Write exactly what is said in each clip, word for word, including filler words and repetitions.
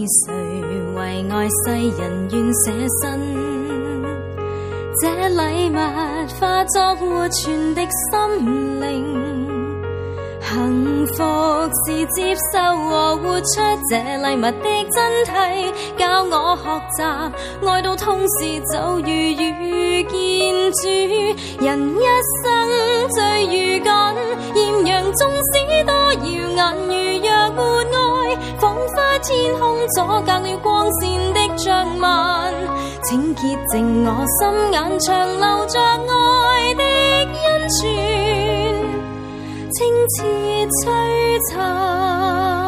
誰為愛世人願捨身？這禮物化作活存的心靈，幸福是接受和活出這禮物的真諦，教我學習愛到痛時就如遇見主。人一生最如緊，豔陽縱使多耀眼，如若沒愛，彷彿天空阻隔了光線的障紋。請潔淨我心眼，長留着愛的恩泉，清澈璀璨。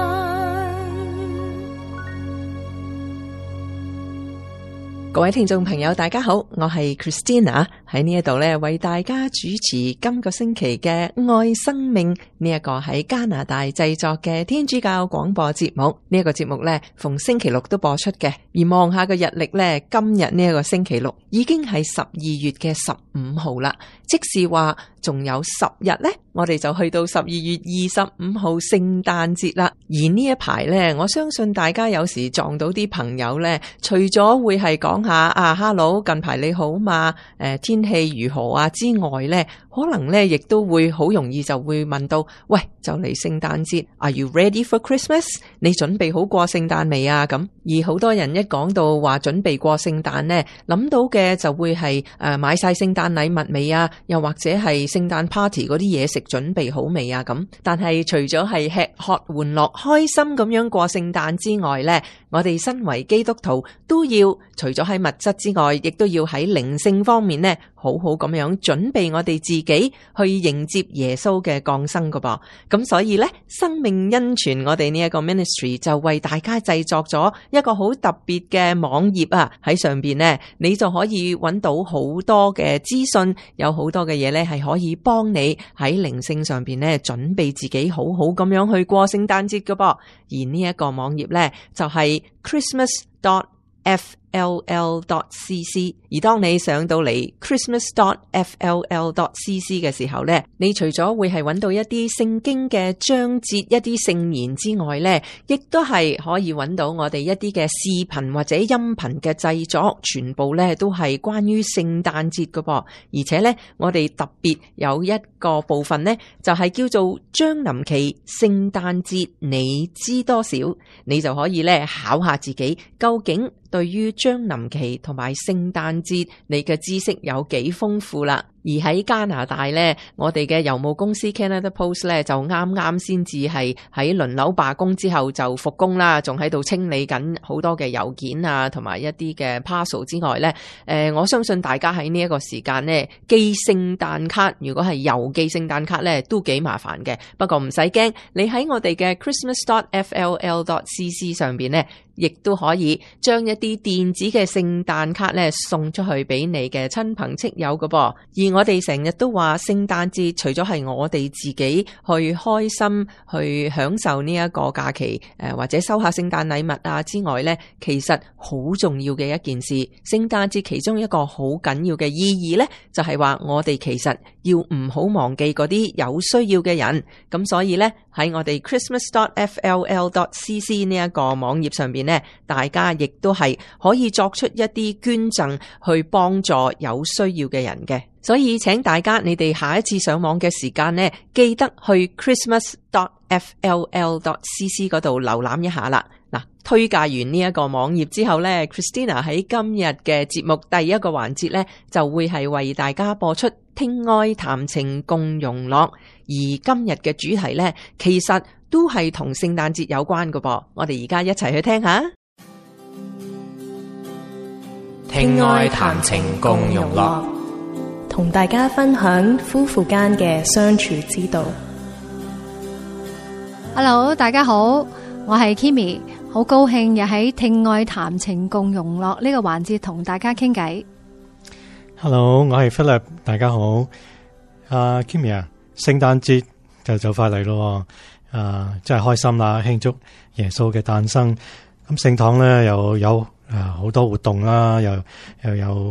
各位聽眾朋友大家好，我係 Christina， 喺呢一度咧為大家主持今個星期嘅愛生命呢一個喺加拿大製作嘅天主教廣播節目。呢一個節目咧逢星期六都播出嘅，而望下個日曆咧，今日呢一個星期六已經係十二月嘅十五號啦，即是話仲有十日咧，我哋就去到十二月二十五號聖誕節啦。而呢一排咧，我相信大家有時撞到啲朋友咧，除咗會係講下啊 ，hello， 近排你好嘛？誒、呃，天氣如何啊？之外咧，可能咧亦都會好容易就會問到，喂，就嚟聖誕節 ，Are you ready for Christmas？ 你準備好過聖誕未啊？咁而好多人一講到話準備過聖誕咧，諗到嘅就會係誒、呃、買晒聖誕禮物未啊？又或者係聖誕 party 嗰啲嘢食準備好未啊？咁但係除咗係吃喝玩樂開心咁樣過聖誕之外咧，我哋身為基督徒都要除咗喺物質之外，亦都要喺靈性方面咧，好好咁樣準備我哋自己去迎接耶穌嘅降生噶噃。咁所以咧，生命恩泉我哋呢一個 ministry 就為大家製作咗一個好特別嘅網頁啊，喺上邊咧，你就可以揾到好多嘅資訊，有好多嘅嘢咧係可以幫你喺靈性上邊咧準備自己好好咁樣去過聖誕節噶噃。而呢一個網頁咧就係 christmas dot f l l dot c c， 而當你上到嚟 christmas dot f l l dot c c 嘅時候咧，你除咗會係揾到一啲聖經嘅章節、一啲聖言之外咧，亦都係可以揾到我哋一啲嘅視頻或者音頻嘅製作，全部咧都係關於聖誕節㗎噃。而且咧，我哋特別有一個部分咧，就係叫做將臨期聖誕節你知多少，你就可以咧考下自己究竟對於將臨期同埋聖誕節你嘅知識有幾豐富啦。而喺加拿大咧，我哋嘅郵務公司 Canada Post 咧就啱啱先至係喺輪流罷工之後就復工啦，仲喺度清理緊好多嘅郵件啊，同埋一啲嘅 parcel 之外咧，誒、呃，我相信大家喺呢一個時間咧寄聖誕卡，如果係郵寄聖誕卡咧都幾麻煩嘅。不過唔使驚，你喺我哋嘅 christmas dot f l l dot c c 上邊咧，亦都可以將一啲電子嘅聖誕卡咧送出去俾你嘅親朋戚友㗎噃。而我哋成日都話聖誕節除咗係我哋自己去開心去享受呢一個假期，誒或者收下聖誕禮物啊之外咧，其實好重要嘅一件事，聖誕節其中一個好緊要嘅意義咧，就係話我哋其實要唔好忘記嗰啲有需要嘅人。咁所以咧喺我哋 christmas dot f l l dot c c 呢一個網頁上邊咧，大家亦都係可以作出一啲捐贈去幫助有需要嘅人嘅。所以請大家你哋下一次上網嘅時間呢，記得去 christmas dot f l l dot c c 嗰度瀏覽一下啦。嗱，推介完呢一個網頁之後呢， Christina 喺今日嘅節目第一個環節呢，就會係為大家播出聽愛談情共融樂。而今日嘅主題呢，其實都係同聖誕節有關㗎噃。我哋而家一齊去聽下聽愛談情共融樂， 同大家分享夫婦間嘅相處之道。 Hello， 大家好，我係 Kimi， 好高興又喺聽愛談情共融樂呢個環節同大家傾偈。 Hello， 我係 Philip， 大家好。啊、uh, Kimi 啊，聖誕節就就快嚟咯，啊、uh, 真係開心啦，慶祝耶穌嘅誕生。咁聖堂咧又有啊好多活動啦，又又有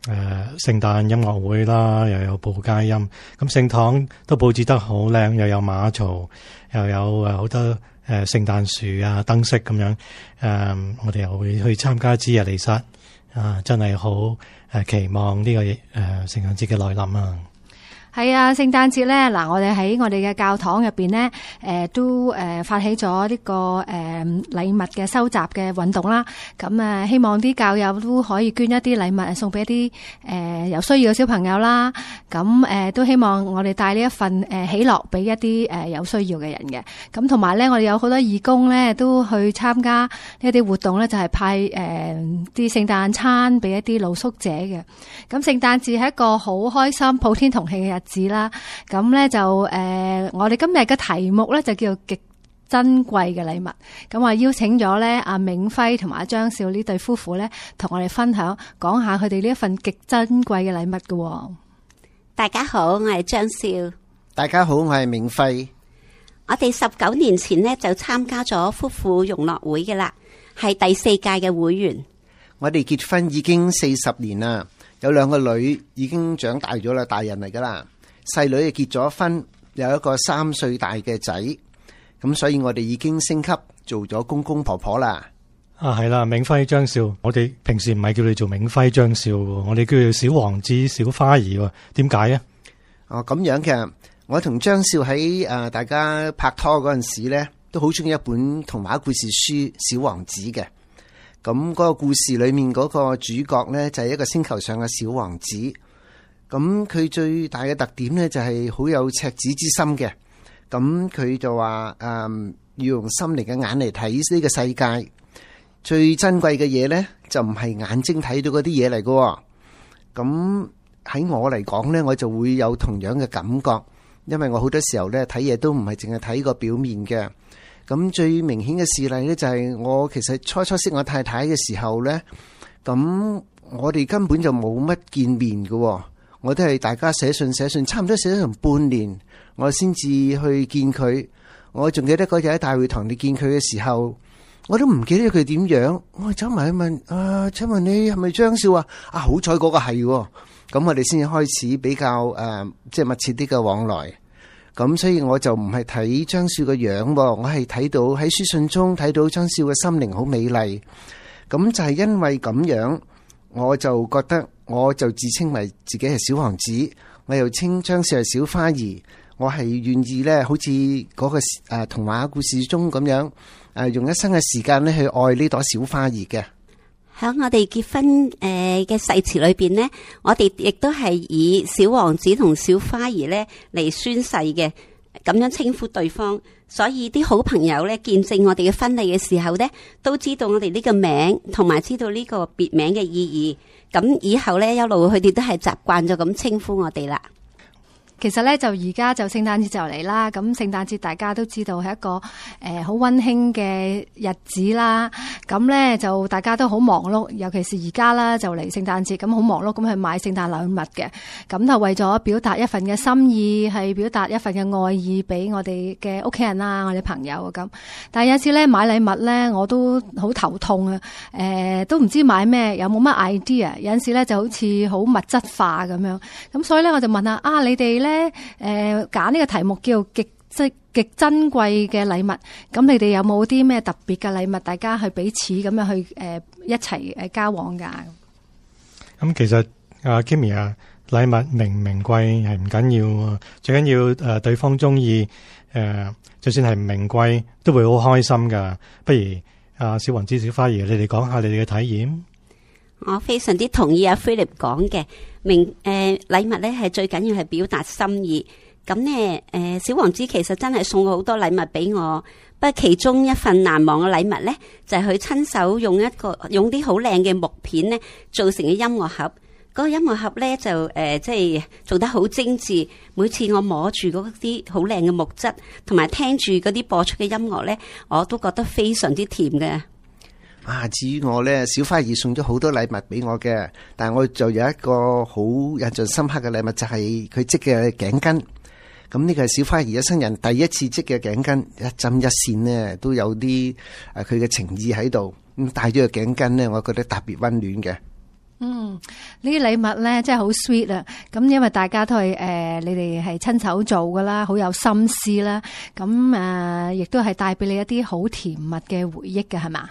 聖誕音樂會啦，又有報佳音，咁聖堂都佈置得好靚，又有馬槽，又有誒好多誒聖誕樹啊、燈飾咁樣。誒、呃，我哋又會去參加之日彌撒啊，真係好誒期望呢、這個誒聖誕節嘅來臨啊！ 係啊，聖誕節咧，嗱，我哋喺我哋嘅教堂入邊咧，誒、呃、都誒、呃、發起咗呢、這個誒禮、呃、物嘅收集嘅運動啦。咁啊、呃，希望啲教友都可以捐一啲禮物送俾一啲誒、呃、有需要嘅小朋友啦。咁誒、呃、都希望我哋帶呢一份誒、呃、喜樂俾一啲誒、呃、有需要嘅人嘅。咁同埋咧，我哋有好多義工咧都去參加呢一啲活動咧，就係、是、派誒啲聖誕餐俾一啲露宿者嘅。咁聖誕節係一個好開心、普天同慶嘅日子啦，咁咧就誒、呃，我哋今日嘅題目咧就叫做極珍貴嘅禮物。咁我邀請咗咧阿銘輝同埋阿張少呢對夫婦咧，同我哋分享講下佢哋呢一份極珍貴嘅禮物嘅。 大家好，我係張少。 大家好，我係銘輝。 我哋十九年前呢就參加咗夫婦融樂會嘅啦，係第四屆嘅會員。 我哋結婚已經四十年啦，有兩個女已經長大咗啦，大人嚟噶啦。細女結咗婚，有一個三歲大嘅仔，咁所以我哋已經升級做咗公公婆婆啦。 啊，係啦，銘輝張少，我哋平時唔係叫你做銘輝張少，我哋叫做小王子小花兒，點解啊？ 哦，咁樣嘅，我同張少喺誒大家拍拖嗰陣時呢，都好中意一本童話故事書《小王子》嘅。咁嗰個故事裏面嗰個主角呢，就係一個星球上嘅小王子。咁佢最大嘅特點呢，就係好有赤子之心嘅。咁佢就話誒、嗯，要用心靈嘅眼嚟睇呢個世界。最珍貴嘅嘢呢，就唔係眼睛睇到嗰啲嘢嚟嘅。咁喺我嚟講呢，我就會有同樣嘅感覺，因為我好多時候呢睇嘢都唔係淨係睇個表面嘅。咁最明顯嘅事例呢，就係我其實初初識我太太嘅時候呢，咁我哋根本就冇乜見面嘅。我都係大家寫信寫信，差唔多寫咗成半年，我先至去見佢。我仲記得嗰日喺大會堂你見佢嘅時候，我都唔記得佢點樣。我走埋去問啊，請問你係咪張少啊？啊，好彩嗰個係，咁我哋先至開始比較誒、呃，即係密切啲嘅往來。咁所以我就唔係睇張少嘅樣，我係睇到喺書信中睇到張少嘅心靈好美麗。咁就係因為咁樣，我就覺得。我就自稱為自己係小王子，我又稱張少係小花兒。我係願意咧，好似嗰個誒童話故事中咁樣，誒用一生嘅時間咧去愛呢朵小花兒嘅。 喺我哋結婚誒嘅誓詞裏邊呢，我哋亦都係以小王子同小花兒咧嚟宣誓嘅，咁樣稱呼對方。所以啲好朋友咧見證我哋嘅婚禮嘅時候咧，都知道我哋呢個名，同埋知道呢個別名嘅意義。咁以後咧一路佢哋都係習慣咗咁稱呼我哋啦。 其實咧就而家就聖誕節就嚟啦，咁聖誕節大家都知道係一個誒好溫馨嘅日子啦。咁咧就大家都好忙碌，尤其是而家啦就嚟聖誕節，咁好忙碌咁去買聖誕禮物嘅。咁就為咗表達一份嘅心意，係表達一份嘅愛意俾我哋嘅屋企人啦，我哋朋友咁。但係有時咧買禮物咧，我都好頭痛啊！誒、呃，都唔知買咩，又冇乜 idea。有陣時咧就好似好物質化咁樣。咁所以咧我就問下啊，你哋咧？誒，揀呢個題目叫極即極珍貴嘅禮物，咁你哋有冇啲咩特別嘅禮物，大家去彼此咁樣去誒、呃、一齊誒交往噶？ 咁其實阿 Kimmy 啊，禮物名唔名貴係唔緊要，最緊要誒對方中意誒，就算係唔名貴都會好開心噶。不如阿小王子小花兒，你哋講下你哋嘅體驗。 我非常之同意阿 Philip 講嘅，明誒禮物咧係最緊要係表達心意。咁呢，誒小王子其實真係送過好多禮物俾我，不過其中一份難忘嘅禮物咧，就係佢親手用一個用啲好靚嘅木片咧做成嘅音樂盒。嗰個音樂盒咧就誒即係做得好精緻，每次我摸住嗰啲好靚嘅木質，同埋聽住嗰啲播出嘅音樂咧，我都覺得非常之甜嘅。 啊，至於我呢，小花兒送咗好多禮物俾我嘅，但係我就有一個好印象深刻嘅禮物，就係佢織嘅頸巾。咁呢個係小花兒一生人第一次織嘅頸巾，一針一線呢都有啲誒佢嘅情意喺度。咁戴咗個頸巾呢，我覺得特別溫暖嘅。 嗯，呢啲禮物咧真係好 sweet 啊！咁因為大家都係誒、呃，你哋係親手做噶啦，好有心思啦。咁誒，亦、呃、都係帶俾你一啲好甜蜜嘅回憶嘅，係嘛？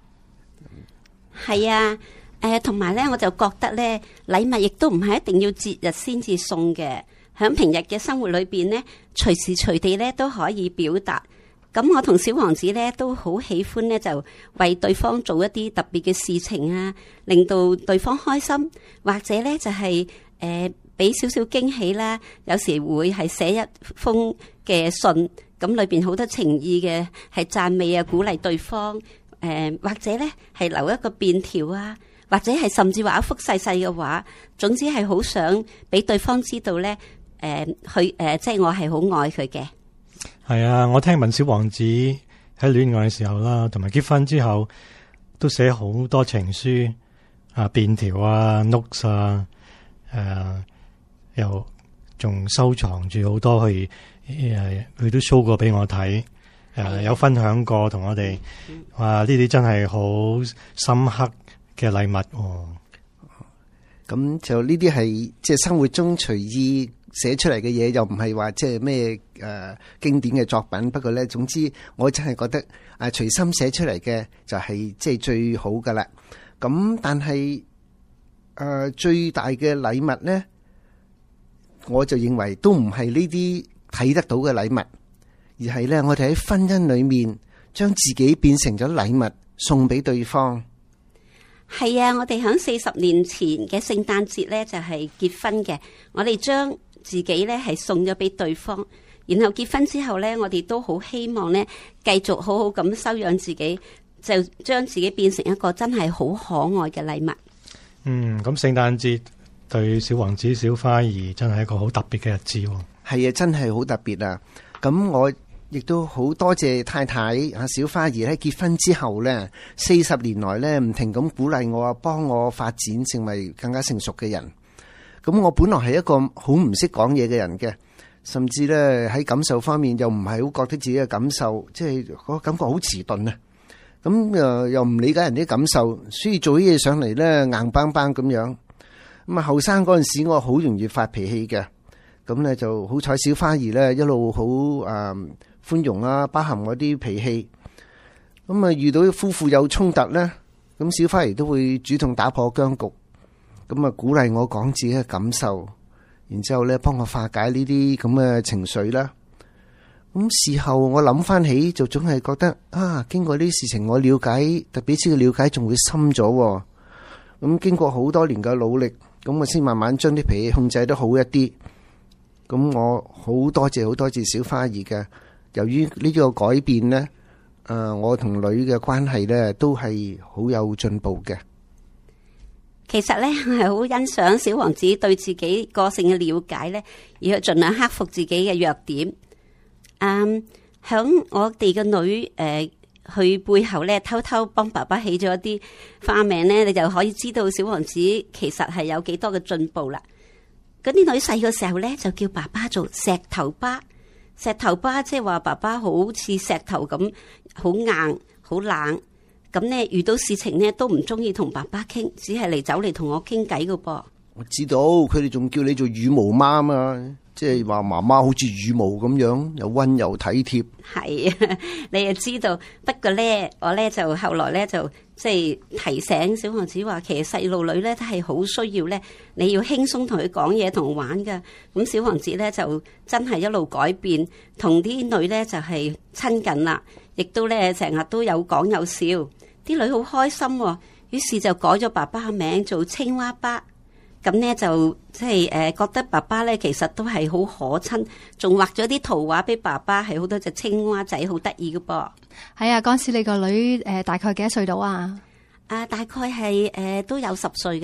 係啊，誒、呃，同埋咧，我就覺得咧，禮物亦都唔係一定要節日先至送嘅，響平日嘅生活裏邊咧，隨時隨地咧都可以表達。咁我同小王子咧都好喜歡咧，就為對方做一啲特別嘅事情啊，令到對方開心，或者咧就係誒俾少少驚喜啦。有時會係寫一封嘅信，咁裏邊好多情意嘅，係讚美啊、鼓勵對方。誒、呃、或者咧係留一個便條啊，或者係甚至畫一幅細細嘅畫。總之係好想俾對方知道咧，誒佢誒即係我係好愛佢嘅。 係啊，我聽聞小王子喺戀愛嘅時候啦，同埋結婚之後都寫好多情書啊、便條啊、notes 啊，誒、啊，又仲收藏住好多去誒，佢都 show 過俾我睇，誒、啊，有分享過同我哋，哇！呢啲真係好深刻嘅禮物喎。 咁就呢啲係即係生活中隨意寫出嚟嘅嘢，又唔係話即係咩誒經典嘅作品。不過咧，總之我真係覺得啊，隨心寫出嚟嘅就係即係最好噶啦。咁但係誒、呃、最大嘅禮物咧，我就認為都唔係呢啲睇得到嘅禮物，而係咧我哋喺婚姻裏面將自己變成咗禮物送俾對方。 係啊，我哋響四十年前嘅聖誕節咧就係結婚嘅，我哋將自己咧係送咗俾對方，然後結婚之後咧，我哋都好希望咧繼續好好咁收養自己，就將自己變成一個真係好可愛嘅禮物。 嗯，咁聖誕節對小王子、小花兒真係一個好特別嘅日子。 係啊，真係好特別啊！咁我亦都好多謝太太啊，小花兒喺結婚之後咧，四十年來咧唔停咁鼓勵我啊，幫我發展成為更加成熟嘅人。咁我本來係一個好唔識講嘢嘅人嘅，甚至咧喺感受方面又唔係好覺得自己嘅感受，即係個感覺好遲鈍啊。咁又又唔理解人啲感受，所以做啲嘢上嚟咧硬邦邦咁樣。咁啊後生嗰陣時我好容易發脾氣嘅，咁咧就好彩小花兒咧一路好誒寬容啦，包含我啲脾氣。咁啊遇到夫婦有衝突咧，咁小花兒都會主動打破僵局，咁啊鼓勵我講自己嘅感受，然之後咧幫我化解呢啲咁嘅情緒啦。咁事後我諗翻起，就總係覺得啊，經過呢啲事情，我了解對彼此嘅了解仲會深咗。咁經過好多年嘅努力，咁我先慢慢將啲脾氣控制得好一啲。咁我好多謝好多謝小花兒嘅。由於呢個改變呢，誒、呃，我同女嘅關係呢都係好有進步嘅。 其實呢，我係好欣賞小王子對自己個性嘅了解呢，而去盡量克服自己嘅弱點。嗯，響我哋嘅女誒，佢、呃、背後呢偷偷幫爸爸起咗一啲花名呢，你就可以知道小王子其實係有幾多嘅進步啦。嗰啲女細嘅時候呢，就叫爸爸做石頭巴。石頭巴即係話爸爸好似石頭咁，好硬好冷，咁呢遇到事情呢都唔中意同爸爸傾，只係嚟走嚟同我傾偈㗎噃。 我知道佢哋仲叫你做羽毛媽嘛，即係話媽媽好似羽毛咁樣，又溫柔體貼。係啊， 你又知道。不過呢，我呢就後來呢就即係提醒小王子話，其實細路女呢都係好需要呢，你要輕鬆同佢講嘢同玩噶。咁小王子呢就真係一路改變，同啲女呢就係親近啦，亦都呢成日都有講有笑，啲女好開心。於是就改咗爸爸嘅名做青蛙巴。咁呢就即係誒覺得爸爸咧其實都係好可親，仲畫咗啲圖畫俾爸爸，係好多隻青蛙仔，好得意㗎噃。 係啊，嗰時你個女誒大概幾多歲到啊？ 啊，大概係誒、呃、都有十歲噶啦。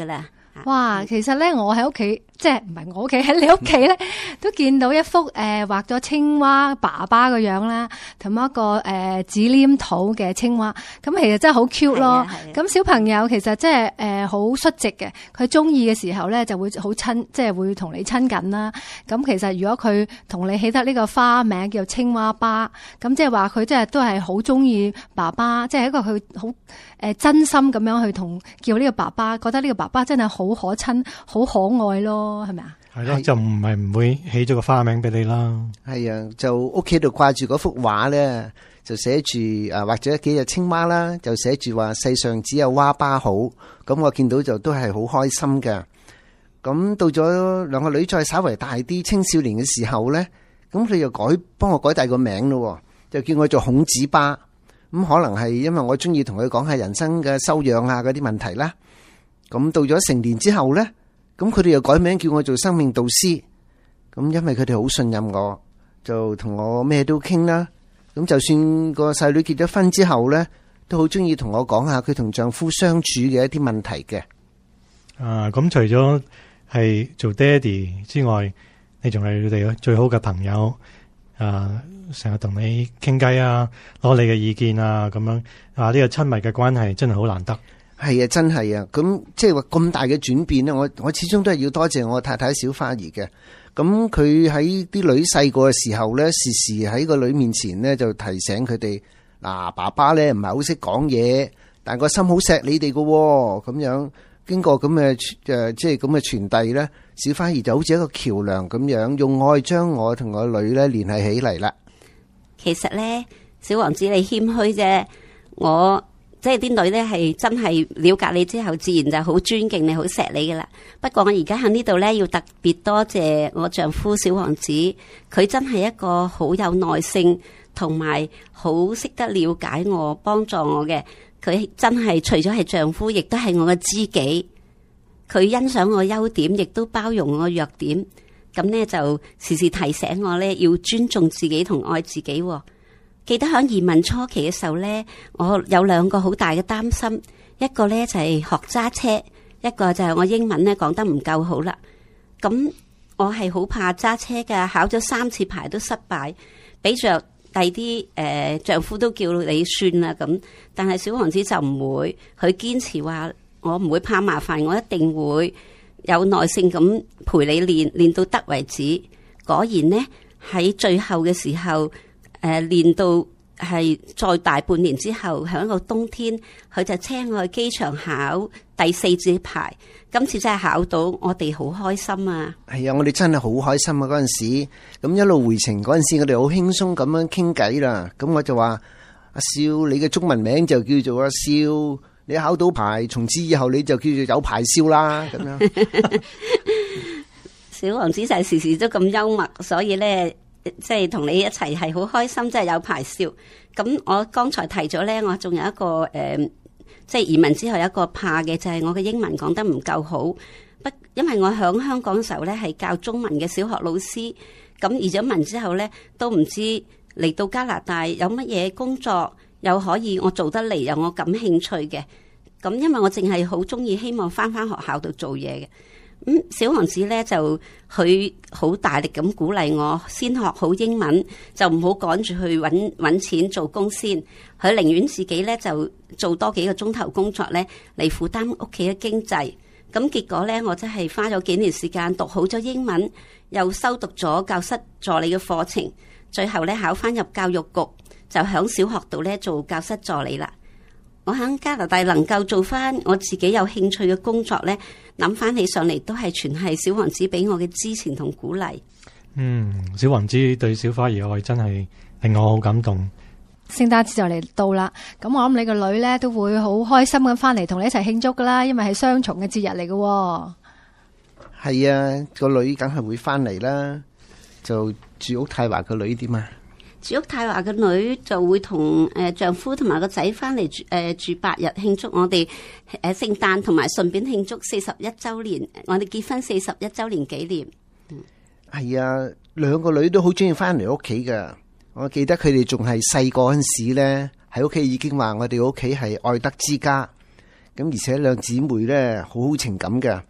哇！其實咧，我喺屋企，即係唔係我屋企喺你屋企咧，都見到一幅誒、呃、畫咗青蛙爸爸個樣啦，同埋一個誒紙黏土嘅青蛙。咁其實真係好 cute 咯。咁小朋友其實即係誒好率直嘅，佢中意嘅時候咧就會好親，即係會同你親近啦。咁其實如果佢同你起得呢個花名叫青蛙爸，咁即係話佢即係都係好中意爸爸，即係一個佢好誒真心咁樣去同叫呢個爸爸，覺得呢個爸爸真係好可親、好可愛咯，係咪啊？ 係咯，就唔係唔會起咗個花名俾你啦。 係啊，就屋企度掛住嗰幅畫咧，就寫住誒畫咗幾隻青蛙啦，就寫住話世上只有蛙爸好。咁我見到就都係好開心嘅。咁到咗兩個女再稍為大啲青少年嘅時候咧，咁佢又改幫我改大個名咯，就叫我做孔子爸。咁可能係因為我中意同佢講下人生嘅修養啊嗰啲問題啦。咁到咗成年之後咧，咁佢哋又改名叫我做生命導師。咁因為佢哋好信任我，就同我咩都傾啦。咁就算個細女結咗婚之後咧，都好中意同我講下佢同丈夫相處嘅一啲問題嘅。 啊，咁除咗係做爹哋之外，你仲係佢哋最好嘅朋友。啊，成日同你傾偈啊，攞你嘅意見啊，咁樣啊，呢個親密嘅關係真係好難得。 係啊，真係啊，咁即係話咁大嘅轉變咧，我我始終都係要多謝我太太小花兒嘅。咁佢喺啲女細個嘅時候咧，時時喺個女面前咧就提醒佢哋，嗱，爸爸咧唔係好識講嘢，但個心好錫你哋㗎喎，咁樣經過咁嘅誒，即係咁嘅傳遞咧，小花兒就好似一個橋樑咁樣，用愛將我同我女咧聯繫起嚟啦。 其實咧，小王子你謙虛啫，我即係啲女咧係真係了解你之後，自然就好尊敬你，好錫你噶啦。不過我而家喺呢度咧，要特別多謝我丈夫小王子，佢真係一個好有耐性，同埋好識得了解我、幫助我嘅。佢真係除咗係丈夫，亦都係我嘅知己。佢欣賞我優點，亦都包容我弱點。咁呢，就時時提醒我呢，要尊重自己同愛自己。記得喺移民初期嘅時候呢，我有兩個好大嘅擔心，一個呢就係學揸車，一個就係我英文呢講得唔夠好啦。咁我係好怕揸車噶，考咗三次牌都失敗，俾着第啲誒丈夫都叫你算啦咁。但係小王子就唔會，佢堅持話我唔會怕麻煩，我一定會有耐性咁陪你練，練到得為止。果然呢，喺最後嘅時候，誒、呃、練到係再大半年之後，喺一個冬天，佢就車我去機場考第四次牌。今次真係考到，我哋好開心啊！ 係啊，我哋真係好開心啊！嗰陣時，咁一路回程嗰陣時，我哋好輕鬆咁樣傾偈啦。咁我就話：阿少，你嘅中文名就叫做阿少。你考到牌，從此以後你就叫做有牌少啦，咁樣。 小王子就係時時都咁幽默，所以咧，即係同你一齊係好開心，即係有牌少。咁我剛才提咗咧，我仲有一個誒、呃，即係移民之後有一個怕嘅，就係、是、我嘅英文講得唔夠好。不，因為我響香港嘅時候咧係教中文嘅小學老師，咁移咗民之後咧都唔知嚟到加拿大有乜嘢工作。又可以我做得嚟，又我感興趣嘅。咁因為我淨係好中意，希望翻翻學校度做嘢嘅。咁、嗯、小王子咧就佢好大力咁鼓勵我，先學好英文，就唔好趕住去揾揾錢做工先。佢寧願自己咧就做多幾個鐘頭工作咧，嚟負擔屋企嘅經濟。咁結果咧，我真係花咗幾年時間讀好咗英文，又修讀咗教室助理嘅課程，最後咧考翻入教育局。就喺小學度咧做教室助理啦。我喺加拿大能夠做翻我自己有興趣嘅工作咧，諗翻起上嚟都係全係小王子俾我嘅支持同鼓勵。 嗯，小王子對小花兒愛真係令我好感動。 聖誕節就嚟到啦，咁我諗你個女咧都會好開心咁翻嚟同你一齊慶祝噶啦，因為係雙重嘅節日嚟嘅。 係啊，個女梗係會翻嚟啦，就住屋太華個女點啊？ 住屋太華嘅女就會同誒丈夫同埋個仔翻嚟住誒住八日，慶祝我哋誒聖誕，同埋順便慶祝四十一周年，我哋結婚四十一周年紀念。 係啊，兩個女都好中意翻嚟屋企噶。我記得佢哋仲係細個嗰陣時咧，喺屋企已經話我哋屋企係愛德之家。咁而且兩姊妹咧好好情感噶。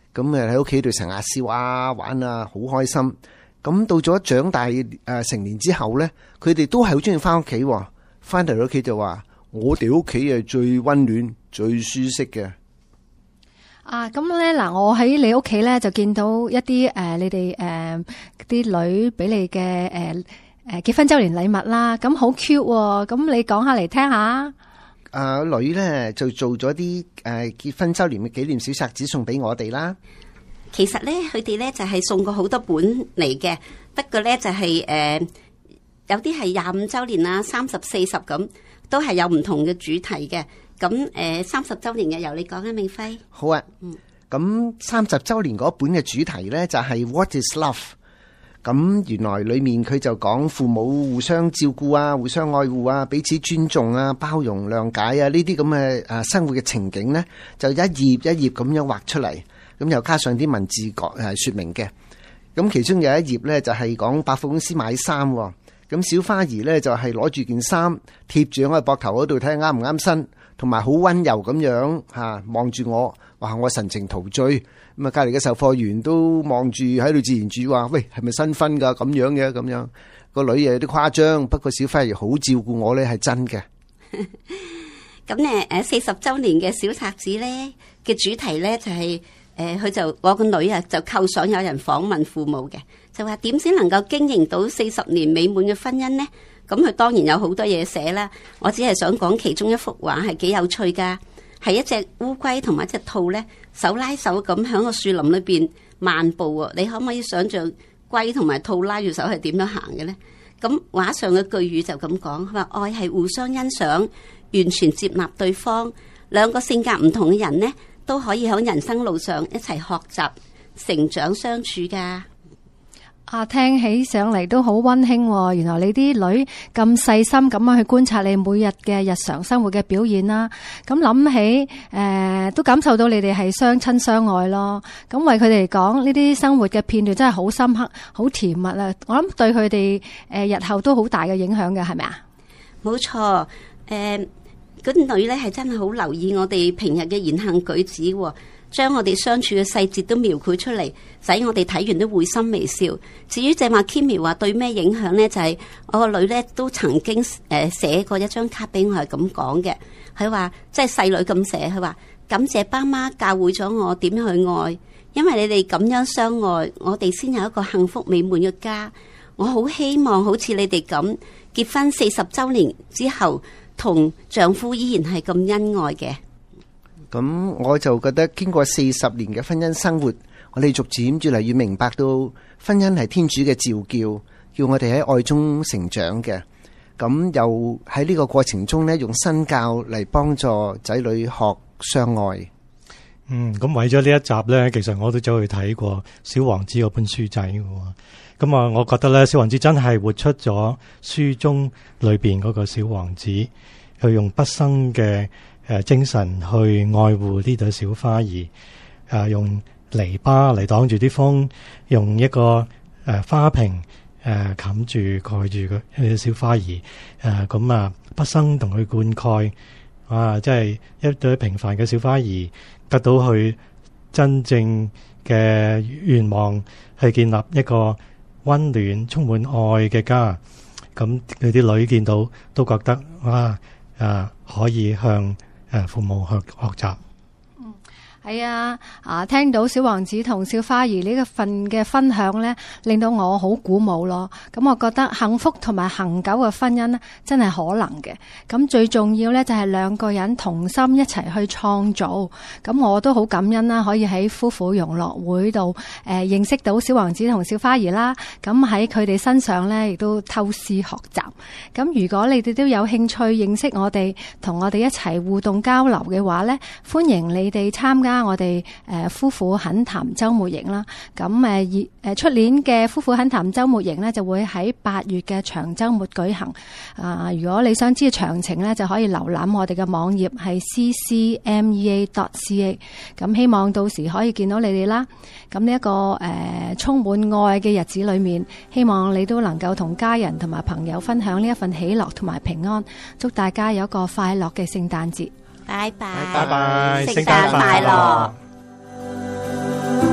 咁誒喺屋企度成日笑啊玩啊，好開心。咁到咗長大誒、呃、成年之後咧，佢哋都係好中意翻屋企，翻到嚟屋企就話：我哋屋企係最溫暖、最舒適嘅。 啊，咁咧嗱，我喺你屋企咧就見到一啲誒、呃，你哋誒啲女俾你嘅誒誒結婚周年禮物啦，咁好 cute 喎，咁你講下嚟聽下。 啊，女咧就做咗啲誒結婚周年嘅紀念小冊子送俾我哋啦。 其實咧，佢哋咧就係送過好多本嚟嘅，不過咧就係、是、誒、呃、有啲係廿五周年啦、三十、四十咁，都係有唔同嘅主題嘅。咁誒三十周年嘅由你講啊，明輝。 好啊，咁三十周年嗰本嘅主題咧就係 What is Love？ 咁原來裏面佢就講父母互相照顧啊、互相愛護啊、彼此尊重啊、包容諒解啊，呢啲咁嘅誒生活嘅情景咧，就一頁一頁咁樣畫出嚟，咁又加上啲文字講誒説明嘅。咁其中有一頁咧就係講百貨公司買衫，咁小花兒咧就係攞住件衫貼住喺我膊頭嗰度睇下啱唔啱身。同埋好溫柔咁樣嚇望住我，話我神情陶醉。咁啊，隔離嘅售貨員都望住喺度自言自語話：喂，係咪新婚㗎？咁樣嘅咁樣，個女又有啲誇張，不過小花兒好照顧我咧，係真嘅。 咁咧誒四十週年嘅小冊子咧嘅主題咧就係誒佢就我個女啊就構想有人訪問父母嘅，就話點先能夠經營到四十年美滿嘅婚姻呢？咁佢當然有好多嘢寫啦，我只係想講其中一幅畫係幾有趣噶，係一隻烏龜同埋一隻兔咧手拉手咁喺個樹林裏邊漫步喎。你可唔可以想象龜同埋兔拉住手係點樣行嘅呢？咁畫上嘅句語就咁講，佢話愛係互相欣賞，完全接納對方，兩個性格唔同嘅人呢，都可以喺人生路上一齊學習、成長、相處噶。 啊，聽起上嚟都好溫馨喎。原來你啲女咁細心咁樣去觀察你每日嘅日常生活嘅表現啦。咁諗起誒、呃，都感受到你哋係相親相愛咯。咁為佢哋嚟講，呢啲生活嘅片段真係好深刻、好甜蜜啊！我諗對佢哋誒日後都好大嘅影響嘅，係咪啊？ 冇錯，誒嗰啲女咧係真係好留意我哋平日嘅言行舉止喎。將我哋相處嘅細節都描繪出嚟，使我哋睇完都會心微笑。至於正話 Kimmy 話對咩影響呢？就係、是、我個女呢都曾經誒寫過一張卡俾我係咁講嘅。佢話即係細女咁寫，佢話感謝爸媽教會咗我點樣去愛，因為你哋咁樣相愛，我哋先有一個幸福美滿嘅家。我好希望好似你哋咁結婚四十週年之後，同丈夫依然係咁恩愛嘅。 咁我就覺得經過四十年嘅婚姻生活，我哋逐漸越嚟越明白到婚姻係天主嘅召叫，叫我哋喺愛中成長嘅。咁又喺呢個過程中呢，用身教嚟幫助仔女學相愛。 嗯，咁為咗呢一集呢，其實我都走去睇過《小王子》嗰本書仔嘅。咁啊，我覺得呢，《小王子》真係活出咗書中裏邊嗰個小王子，佢用畢生嘅誒精神去愛護呢朵小花兒，誒用籬笆嚟擋住啲風，用一個誒花瓶誒冚住蓋住個呢朵小花兒，誒咁啊畢生同佢灌溉，啊即係一朵平凡嘅小花兒得到佢真正嘅願望，係建立一個溫暖充滿愛嘅家。咁佢啲女見到都覺得哇啊可以向誒父母去學習。 嗯，係啊，啊聽到小王子同小花兒呢個份嘅分享呢，令到我好鼓舞咯。咁我覺得幸福同埋恆久嘅婚姻呢，真係可能嘅。咁最重要呢，就係兩個人同心一齊去創造。咁我都好感恩啦，可以喺夫婦融樂會度誒認識到小王子同小花兒啦。咁喺佢哋身上呢，亦都偷師學習。咁如果你哋都有興趣認識我哋，同我哋一齊互動交流嘅話呢，歡迎你哋參加我哋誒夫婦懇談週末營啦。咁誒誒出年嘅夫婦懇談週末營呢，就會喺八月嘅長週末舉行。啊，如果你想知詳情呢，就可以瀏覽我哋嘅網頁係 c c m e a dot c a。咁希望到時可以見到你哋啦。咁呢一個誒、呃、充滿愛嘅日子裏面，希望你都能夠同家人同埋朋友分享呢一份喜樂同埋平安。祝大家有一個快樂嘅聖誕節。 拜拜， 拜拜， 聖誕快樂。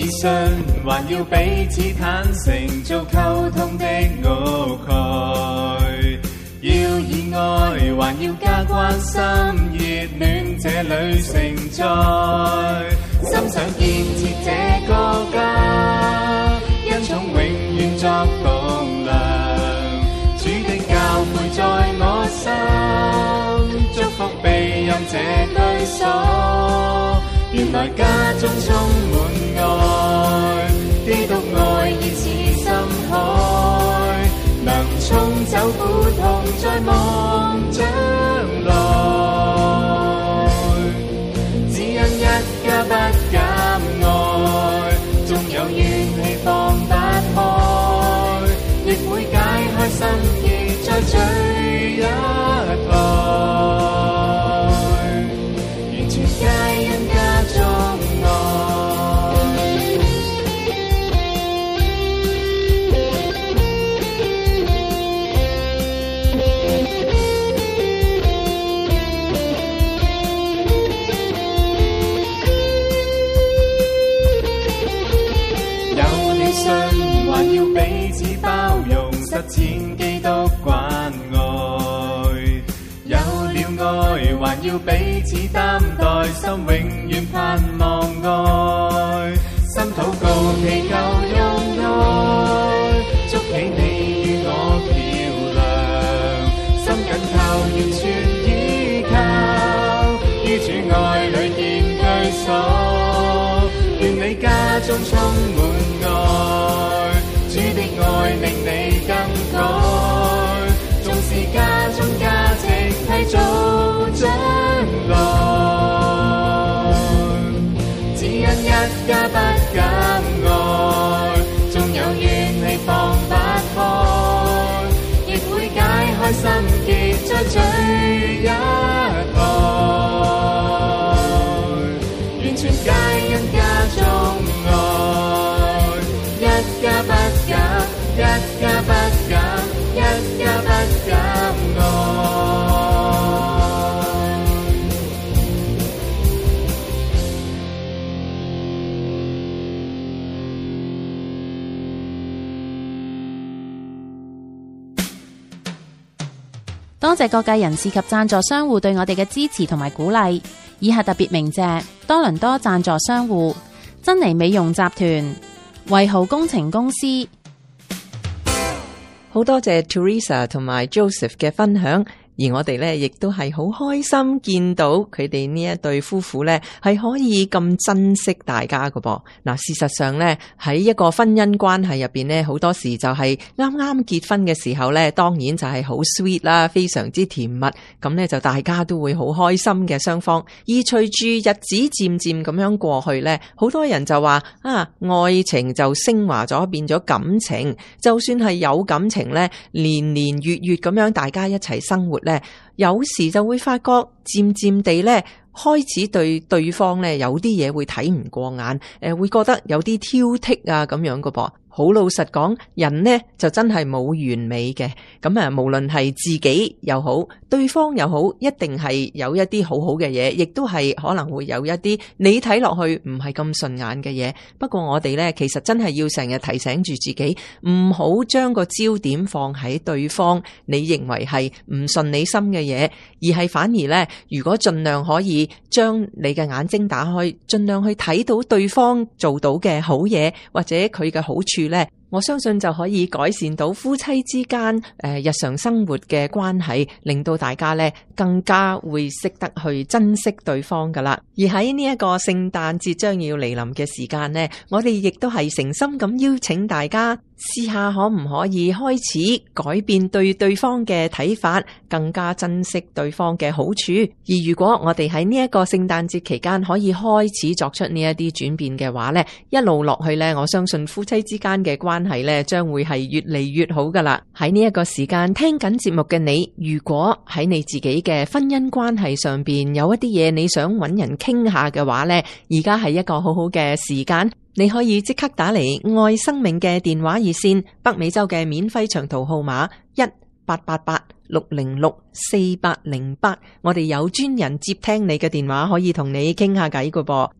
信，還要彼此坦誠，做溝通的舞台。要以愛，還要加關心，熱戀這裏承載。心想建設這個家，恩寵永遠作棟梁。主的教誨在我心，祝福庇蔭這居所。原來家中充滿愛，基督愛意似深海，能沖走苦痛在望將來。只因一家不減愛，縱有怨氣放不開，亦會解開心結再聚一台。完全皆因家中愛。有了信，還要彼此包容，實踐基督關愛。有了愛，還要彼此擔待，心永遠盼望愛。心禱告祈求用愛，築起你與我橋梁。心緊靠，完全依靠，於主愛裏建居所。願你家中充滿愛，主的愛令你更改。縱使家中價值締造將來，只因一家不減愛，縱有怨氣放不開，亦會解開心結再聚一台。完全皆因家中愛，一家不減，一家不減，一家不減愛。 多謝各界人士及贊助商戶對我哋嘅支持同埋鼓勵。以下特別鳴謝多倫多贊助商戶：珍妮美容集團、維豪工程公司。 好多謝 Teresa 同埋 Joseph 嘅分享。而我哋咧，亦都係好開心見到佢哋呢一對夫婦咧，係可以咁珍惜大家㗎噃。嗱，事實上咧，喺一個婚姻關係入邊咧，好多時就係啱啱結婚嘅時候咧，當然就係好 sweet 啦，非常之甜蜜。咁咧就大家都會好開心嘅雙方。而隨住日子漸漸咁樣過去咧，好多人就話啊，愛情就升華咗，變咗感情。就算係有感情咧，年年月月咁樣大家一齊生活咧，有時就會發覺漸漸地咧，開始對對方咧有啲嘢會睇唔過眼，誒會覺得有啲挑剔啊咁樣嘅噃。好老實講，人呢就真係冇完美嘅，咁啊無論係自己又好，對方又好，一定係有一啲好好嘅嘢，亦都係可能會有一啲你睇落去唔係咁順眼嘅嘢。不過我哋呢，其實真係要成日提醒住自己，唔好將個焦點放喺對方你認為係唔順你心嘅嘢，而係反而呢，如果盡量可以將你嘅眼睛打開，盡量去睇到對方做到嘅好嘢，或者佢嘅好處咧，我相信就可以改善到夫妻之間誒日常生活嘅關係，令到大家咧更加會識得去珍惜對方噶啦。而喺呢一個聖誕節將要嚟臨嘅時間呢，我哋亦都係誠心咁邀請大家試下可唔可以開始改變對對方嘅睇法，更加珍惜對方嘅好處。而如果我哋喺呢一個聖誕節期間可以開始作出呢一啲轉變嘅話呢，一路落去呢，我相信夫妻之間嘅關係呢將會係越嚟越好噶啦。喺呢一個時間聽緊節目嘅你，如果喺你自己嘅婚姻關係上邊有一啲嘢你想揾人傾下嘅話呢，而家係一個好好嘅時間。你可以即刻打嚟愛生命嘅電話熱線，北美洲嘅免費長途號碼一八八八六零六四八零八，我哋有專人接聽你嘅電話，可以同你傾下偈㗎噃。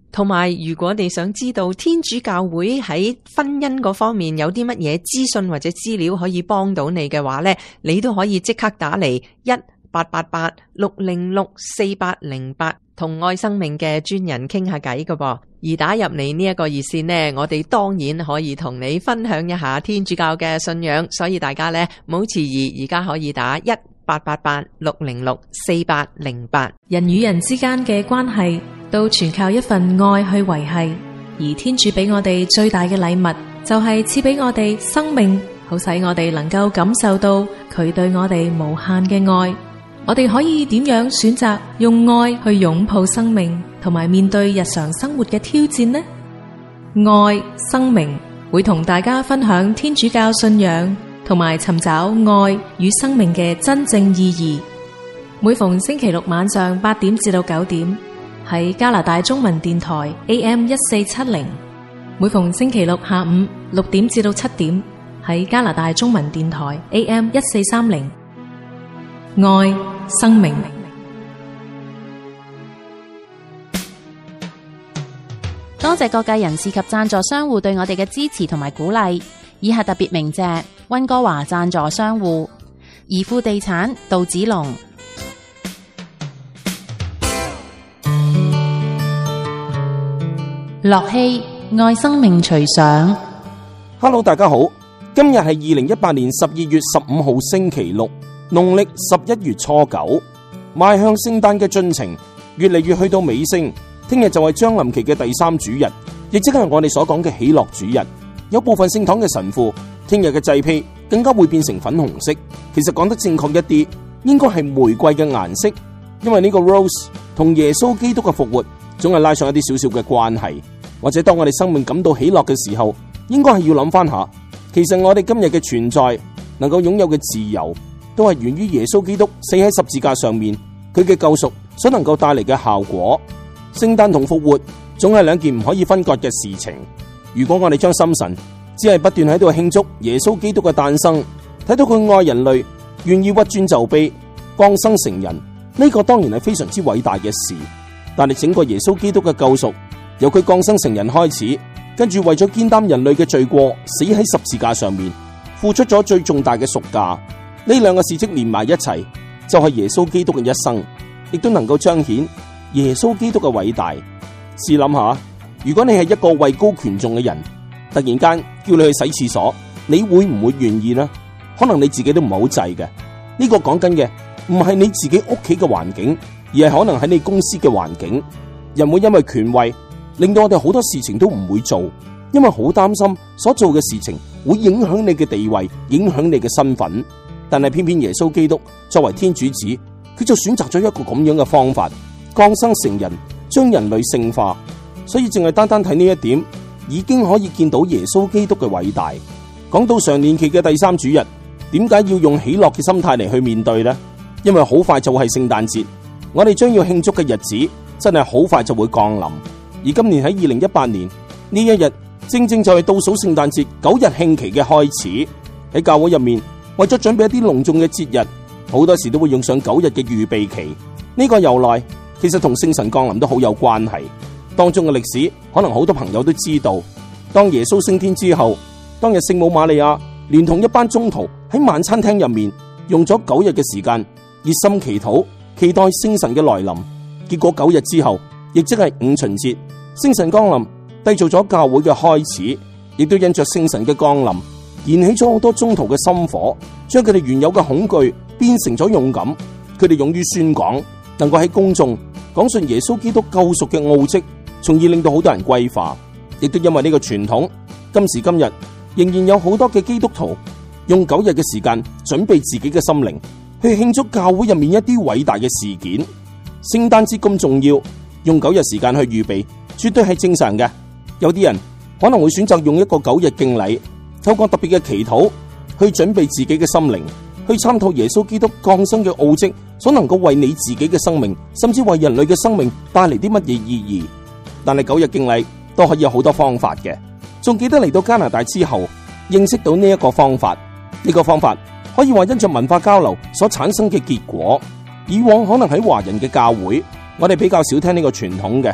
同埋，如果你想知道天主教會喺婚姻嗰方面有啲乜嘢資訊或者資料可以幫到你嘅話呢，你都可以即刻打嚟一八八八六零六四八零八，同愛生命嘅專人傾下偈㗎噃。而打入嚟呢一個熱線呢，我哋當然可以同你分享一下天主教嘅信仰，所以大家呢唔好遲疑，而家可以打一八八八六零六四八零八。 人與人之間嘅關係都全靠一份愛去維繫，而天主俾我哋最大嘅禮物就係賜俾我哋生命，好使我哋能夠感受到佢對我哋無限嘅愛。我哋可以點樣選擇用愛去擁抱生命，同埋面對日常生活嘅挑戰呢？愛生命會同大家分享天主教信仰，同埋尋找愛與生命嘅真正意義。每逢星期六晚上八點至到九點，喺加拿大中文電台 A M 一四七零；每逢星期六下午六點至到七點，喺加拿大中文電台 A M 一四三零。愛生命。 多謝各界人士及贊助商戶對我哋嘅支持同埋鼓勵。以下特別鳴謝溫哥華贊助商戶：怡富地產、杜子龍、樂熙、愛生命隨想。 Hello， 大家好，今日係二零一八年十二月十五號星期六，農曆十一月初九，邁向聖誕嘅進程越嚟越去到尾聲。聽日就係將臨期嘅第三主日，亦即係我哋所講嘅喜樂主日。有部分聖堂嘅神父，聽日嘅祭披更加會變成粉紅色。其實講得正確一啲，應該係玫瑰嘅顏色，因為呢個 rose 同耶穌基督嘅復活，總係拉上一啲少少嘅關係。或者當我哋生命感到喜樂嘅時候，應該係要諗翻下，其實我哋今日嘅存在，能夠擁有嘅自由，都係源於耶穌基督死喺十字架上面，佢嘅救贖所能夠帶嚟嘅效果。聖誕同復活總係兩件唔可以分割嘅事情。如果我哋將心神只係不斷喺度慶祝耶穌基督嘅誕生，睇到佢愛人類，願意屈尊就卑，降生成人，呢個當然係非常之偉大嘅事。但係整個耶穌基督嘅救贖，由佢降生成人開始，跟住為咗肩擔人類嘅罪過，死喺十字架上面，付出咗最重大嘅贖價。呢兩個事蹟連埋一齊，就係耶穌基督嘅一生，亦都能夠彰顯耶穌基督嘅偉大。試諗下，如果你係一個位高權重嘅人，突然間叫你去洗廁所，你會唔會願意呢？可能你自己都唔係好制嘅。呢個講緊嘅唔係你自己屋企嘅環境，而係可能喺你公司嘅環境。人會因為權位令到我哋好多事情都唔會做，因為好擔心所做嘅事情會影響你嘅地位，影響你嘅身份。但係偏偏耶穌基督作為天主子，佢就選擇咗一個咁樣嘅方法，降生成人，將人類聖化。所以淨係單單睇呢一點，已經可以見到耶穌基督嘅偉大。講到常年期嘅第三主日，點解要用喜樂嘅心態嚟去面對呢？因為好快就會係聖誕節，我哋將要慶祝嘅日子真係好快就會降臨。而今年喺二零一八年呢一日，正正就係倒數聖誕節九日慶期嘅開始。喺教會入面，為咗準備一啲隆重嘅節日，好多時都會用上九日嘅預備期。呢個由來其實同聖神降臨都好有關係。當中嘅歷史可能好多朋友都知道，當耶穌升天之後，當日聖母瑪利亞連同一班宗徒喺晚餐廳入面用咗九日嘅時間熱心祈禱，期待聖神嘅來臨。結果九日之後，亦即係五旬節，聖神降臨，締造咗教會嘅開始，亦都因着聖神嘅降臨，燃起咗好多宗徒嘅心火，將佢哋原有嘅恐懼變成咗勇敢。佢哋勇於宣講，能夠喺公眾講述耶穌基督救贖嘅奧蹟，從而令到好多人歸化。亦都因為呢個傳統，今時今日仍然有好多嘅基督徒用九日嘅時間準備自己嘅心靈，去慶祝教會入面一啲偉大嘅事件。聖誕節咁重要，用九日時間去預備，絕對係正常嘅。有啲人可能會選擇用一個九日敬禮，透過特別嘅祈禱去準備自己嘅心靈，去參透耶穌基督降生嘅奧蹟所能夠為你自己嘅生命，甚至為人類嘅生命帶嚟啲乜嘢意義。但係九日敬禮都可以有好多方法嘅。仲記得嚟到加拿大之後，認識到呢一個方法，呢個方法可以話因着文化交流所產生嘅結果。以往可能喺華人嘅教會，我哋比較少聽呢個傳統嘅，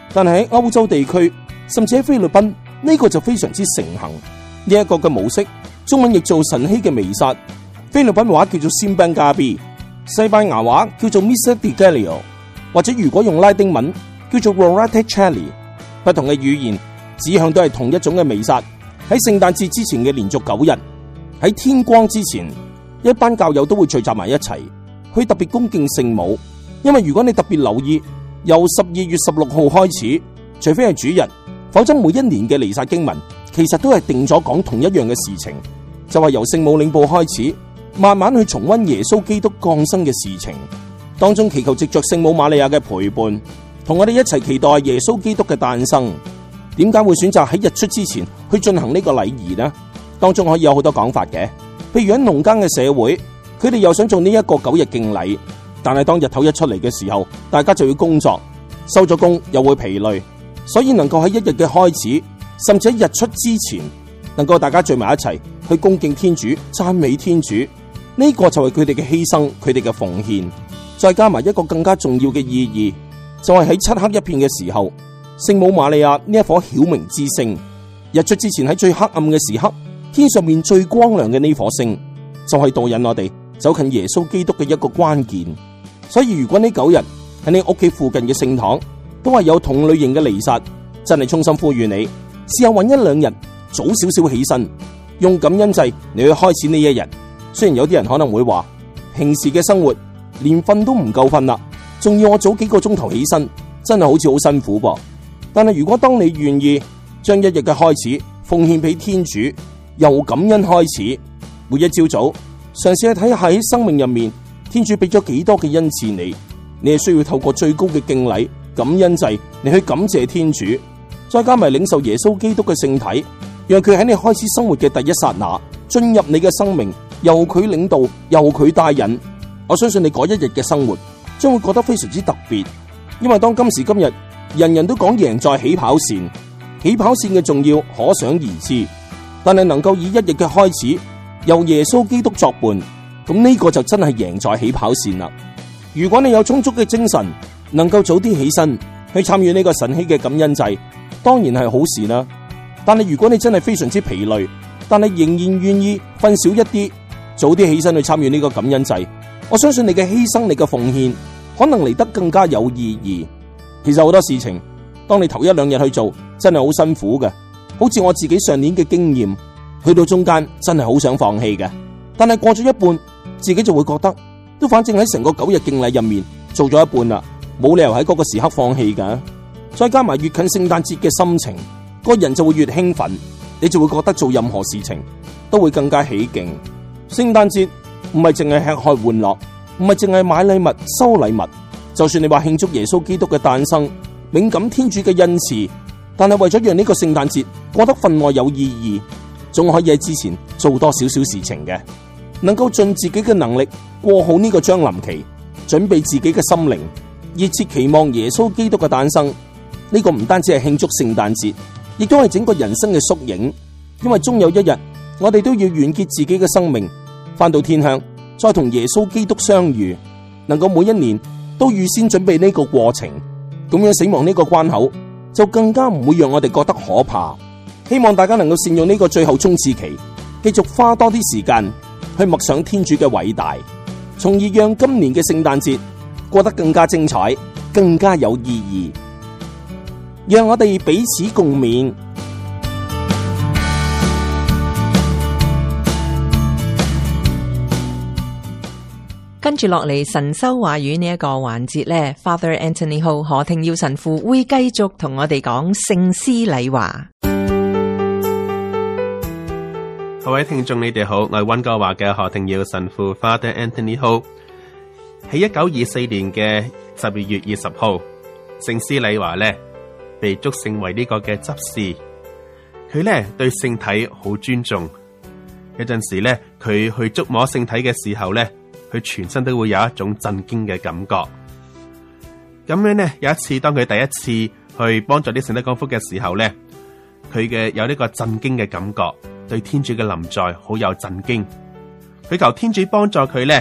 但係喺歐洲地區，甚至喺菲律賓，呢個就非常之盛行。呢一個嘅模式，中文譯做晨曦嘅彌撒，菲律賓話叫做 Simbang Gabi， 西班牙話叫做 Misa de Gallo， 或者如果用拉丁文叫做 Rorate Caeli。不同嘅語言指向都係同一種嘅彌撒。喺聖誕節之前嘅連續九日，喺天光之前，一班教友都會聚集埋一齊，去特別恭敬聖母。因為如果你特別留意，由十二月十六號開始，除非係主日，否則每一年嘅彌撒經文其實都係定咗講同一樣嘅事情，就係由聖母領報開始，慢慢去重溫耶穌基督降生嘅事情，當中祈求藉着聖母瑪利亞嘅陪伴，同我哋一齊期待耶穌基督嘅誕生。點解會選擇喺日出之前去進行呢個禮儀呢？當中可以有好多講法嘅，譬如喺農耕嘅社會，佢哋又想做呢一個九日敬禮，但係當日頭一出嚟嘅時候，大家就要工作，收咗工又會疲累，所以能夠喺一日嘅開始，甚至喺日出之前，能夠大家聚埋一齊去恭敬天主、讚美天主，呢個就係佢哋嘅犧牲，佢哋嘅奉獻。再加埋一個更加重要嘅意義，就係喺漆黑一片嘅時候，聖母瑪利亞呢一顆曉明之星，日出之前喺最黑暗嘅時刻，天上面最光亮嘅呢顆星，就係導引我哋走近耶穌基督嘅一個關鍵。所以如果呢九日喺你屋企附近嘅聖堂都係有同類型嘅彌撒，真係衷心呼籲你試下搵一兩日早少少起身，用感恩祭你去開始呢一日。雖然有啲人可能會話，平時嘅生活連瞓都唔夠瞓啦，仲要我早幾個鐘頭起身，真係好似好辛苦噃。但係如果當你願意將一日嘅開始奉獻俾天主，由感恩開始，每一朝早嘗試去睇下喺生命入面天主俾咗幾多嘅恩賜你，你係需要透過最高嘅敬禮感恩祭你去感謝天主，再加埋領受耶穌基督嘅聖體，讓佢喺你開始生活嘅第一剎那進入你嘅生命，由佢領導，由佢帶引。我相信你嗰一日嘅生活將會覺得非常之特別，因為當今時今日人人都講贏在起跑線，起跑線嘅重要可想而知，但係能夠以一日嘅開始由耶穌基督作伴，咁呢個就真係贏在起跑線啦。如果你有充足嘅精神，能夠早啲起身去參與呢個晨曦嘅感恩祭，當然係好事啦。但係如果你真係非常之疲累，但係仍然願意瞓少一啲，早啲起身去參與呢個感恩祭，我相信你嘅犧牲，你嘅奉獻可能嚟得更加有意義。其實好多事情，當你頭一兩日去做，真係好辛苦嘅。好似我自己上年嘅經驗，去到中間真係好想放棄嘅，但係過咗一半，自己就會覺得，都反正喺成個九日敬禮入面做咗一半啦，冇理由喺嗰個時刻放棄㗎。再加埋越近聖誕節嘅心情，個人就會越興奮，你就會覺得做任何事情都會更加起勁。聖誕節唔係淨係吃喝玩樂，唔係淨係買禮物收禮物，就算你話慶祝耶穌基督嘅誕生，敏感天主嘅恩賜，但係為咗讓呢個聖誕節過得分外有意義，仲可以喺之前做多少少事情嘅，能夠盡自己嘅能力過好呢個將臨期，準備自己嘅心靈，熱切期望耶穌基督嘅誕生。呢個唔單止係慶祝聖誕節，亦都係整個人生嘅縮影，因為終有一日，我哋都要完結自己嘅生命，返到天鄉，再同耶穌基督相遇。能夠每一年都預先準備呢個過程，咁樣死亡呢個關口就更加唔會讓我哋覺得可怕。希望大家能夠善用呢個最後衝刺期，繼續花多啲時間去默想天主嘅偉大，從而讓今年嘅聖誕節過得更加精彩，更加有意義。讓我哋彼此共勉。 跟住落嚟神修話語呢一個環節呢， Father Anthony Ho 何庭耀神父會繼續同我哋講聖師禮華。 各位聽眾你哋好，我係溫哥華嘅何庭耀神父 Father Anthony Ho。喺一九二四年嘅十二月二十號，聖師禮華呢被祝聖為呢個嘅執事，佢呢對聖體好尊重。有陣時呢，佢去觸摸聖體嘅時候呢，佢全身都會有一種震驚嘅感覺。咁樣呢，有一次當佢第一次去幫助啲聖體降福嘅時候呢，佢嘅有呢個震驚嘅感覺，對天主嘅臨在好有震驚。佢求天主幫助佢呢，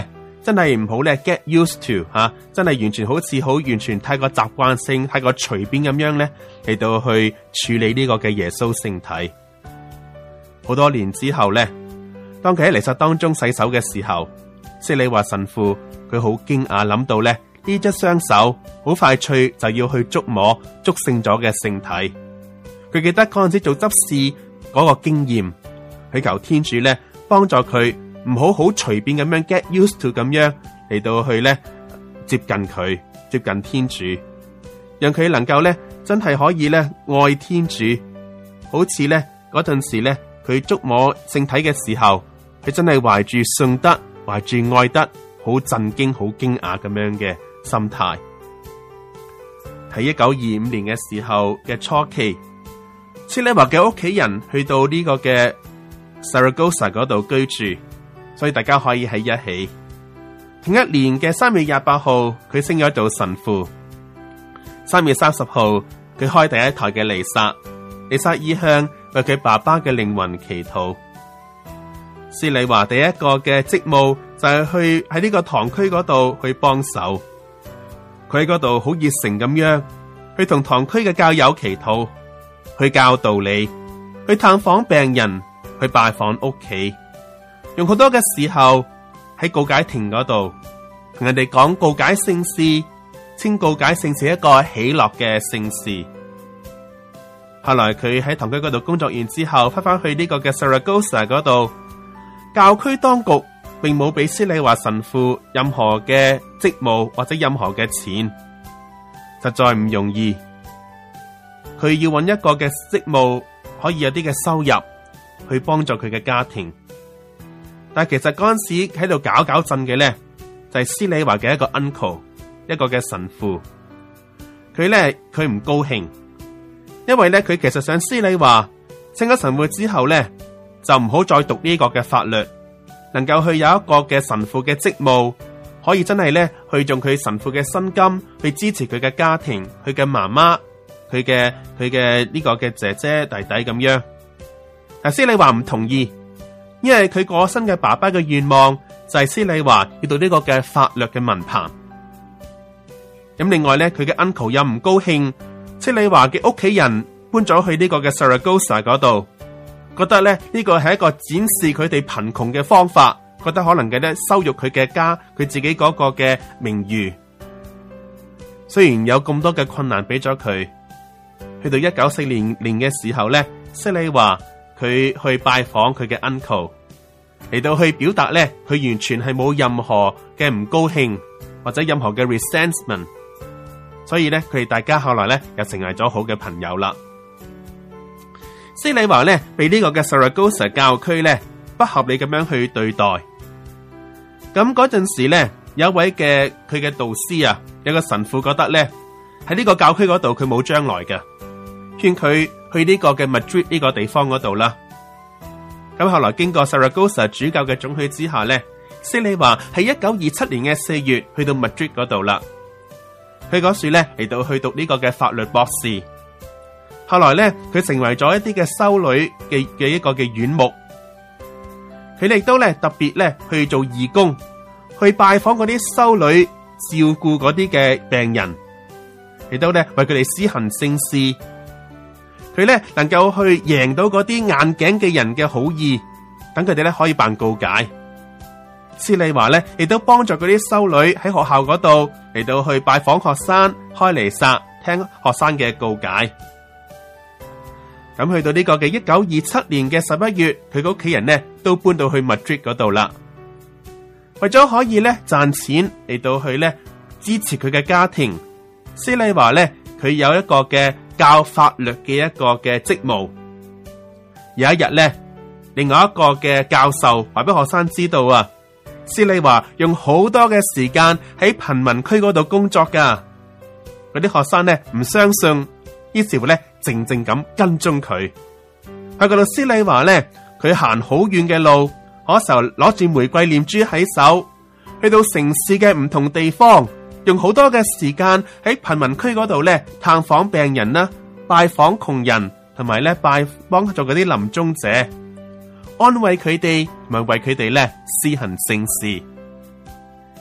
真係唔好咧 get used to 吓、啊，真係完全好似好完全太過習慣性、太過隨便咁樣咧嚟到去處理呢個嘅耶穌聖體。好多年之後咧，當佢喺彌撒當中洗手嘅時候，施禮華神父佢好驚訝諗到咧呢隻雙手好快脆就要去觸摸祝聖咗嘅聖體。佢記得嗰陣時做執事嗰個經驗，佢求天主咧幫助佢唔好好隨便咁樣 get used to 咁樣嚟到去咧接近佢，接近天主，讓佢能夠咧真係可以咧愛天主。好似咧嗰陣時咧佢觸摸聖體嘅時候，佢真係懷住信德、懷住愛德，好震驚、好驚訝咁樣嘅心態。喺一九二五年嘅時候嘅初期，施禮華嘅屋企人去到呢個嘅 Saragossa 嗰度居住，所以大家可以喺一起。同一年嘅三月廿八號，佢升咗做神父。三月三十號，佢開第一台嘅彌撒，彌撒意向為佢爸爸嘅靈魂祈禱。施禮華第一個嘅職務就係去喺呢個堂區嗰度去幫手。佢喺嗰度好熱誠咁樣去同堂區嘅教友祈禱，去教道理，去探訪病人，去拜訪屋企，用好多嘅時候喺告解亭嗰度同人哋講告解聖事，稱告解聖事一個喜樂嘅聖事。後來佢喺堂區嗰度工作完之後，翻返去呢個嘅 Saragossa 嗰度，教區當局並冇俾施禮華神父任何嘅職務或者任何嘅錢，實在唔容易。佢要揾一個嘅職務，可以有啲嘅收入去幫助佢嘅家庭。但係其實嗰陣時喺度搞搞震嘅咧，就係施禮華嘅一個 uncle， 一個嘅神父。佢咧佢唔高興，因為咧佢其實想施禮華升咗神父之後咧，就唔好再讀呢個嘅法律，能夠去有一個嘅神父嘅職務，可以真係咧去用佢神父嘅薪金去支持佢嘅家庭，佢嘅媽媽，佢嘅佢嘅呢個嘅姐姐弟弟咁樣。但施禮華唔同意，因為佢過身嘅爸爸嘅願望就係施禮華要到呢個嘅法律嘅文憑。咁另外咧，佢嘅 uncle 又唔高興，施禮華嘅屋企人搬咗去呢個嘅 Saragossa 嗰度。覺得咧呢個係一個展示佢哋貧窮嘅方法，覺得可能嘅咧羞辱佢嘅家，佢自己嗰個嘅名譽。雖然有咁多嘅困難俾咗佢，去到一九四零年嘅時候咧，施禮華佢去拜訪佢嘅 uncle， 嚟到去表達咧佢完全係冇任何嘅唔高興或者任何嘅 resentment， 所以咧佢哋大家後來咧又成為咗好嘅朋友啦。施禮華咧被呢個嘅 Saragossa 教區咧不合理咁樣去對待。咁嗰陣時咧，有一位嘅佢嘅導師啊，有個神父覺得咧喺呢個教區嗰度佢冇將來嘅，勸佢去呢個嘅 Madrid 呢個地方嗰度啦。咁後來經過 Saragossa 主教嘅准許之下咧，施禮華喺一九二七年嘅四月去到 Madrid 嗰度啦。佢嗰時咧嚟到去讀呢個嘅法律博士。後來咧，佢成為咗一啲嘅修女嘅嘅一個嘅院牧，佢哋都咧特別咧去做義工，去拜訪嗰啲修女，照顧嗰啲嘅病人，亦都咧為佢哋施行聖事。佢咧能夠去贏到嗰啲硬頸嘅人嘅好意，等佢哋咧可以辦告解。施禮華咧亦都幫助嗰啲修女喺學校嗰度嚟到去拜訪學生，開彌撒，聽學生嘅告解。咁去到呢個嘅一九二七年嘅十一月，佢嘅屋企人呢都搬到去 Madrid 嗰度啦。為咗可以咧賺錢嚟到去咧支持佢嘅家庭，施禮華咧佢有一個嘅教法律嘅一個嘅職務。有一日咧，另外一個嘅教授話俾學生知道啊，施禮華用好多嘅時間喺貧民區嗰度工作噶。嗰啲學生咧唔相信，於是乎咧靜靜咁跟蹤佢。去到施禮華咧，佢行好遠嘅路，嗰時候攞住玫瑰念珠喺手，去到城市嘅唔同地方，用好多嘅時間喺貧民區嗰度咧探訪病人啦，拜訪窮人，同埋咧拜幫助嗰啲臨終者，安慰佢哋，同埋為佢哋咧施行聖事。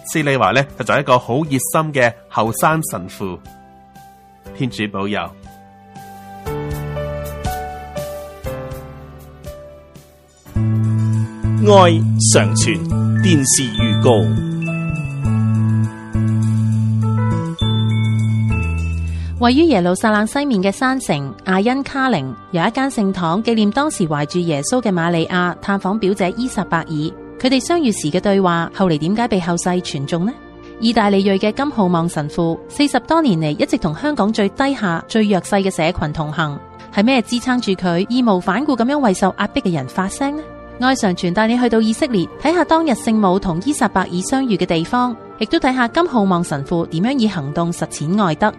施禮華咧就做一個好熱心嘅後生神父。天主保佑。 愛常傳電視預告。 位於耶路撒冷西面嘅山城阿恩卡靈有一間聖堂，紀念當時懷住耶穌嘅瑪利亞探訪表姐伊撒伯爾。佢哋相遇時嘅對話，後嚟點解被後世傳頌呢？意大利裔嘅金浩望神父四十多年嚟一直同香港最低下、最弱勢嘅社群同行，係咩支撐住佢義無反顧咁樣為受壓迫嘅人發聲呢？愛常傳帶你去到以色列，睇下當日聖母同伊撒伯爾相遇嘅地方，亦都睇下金浩望神父點樣以行動實踐愛德。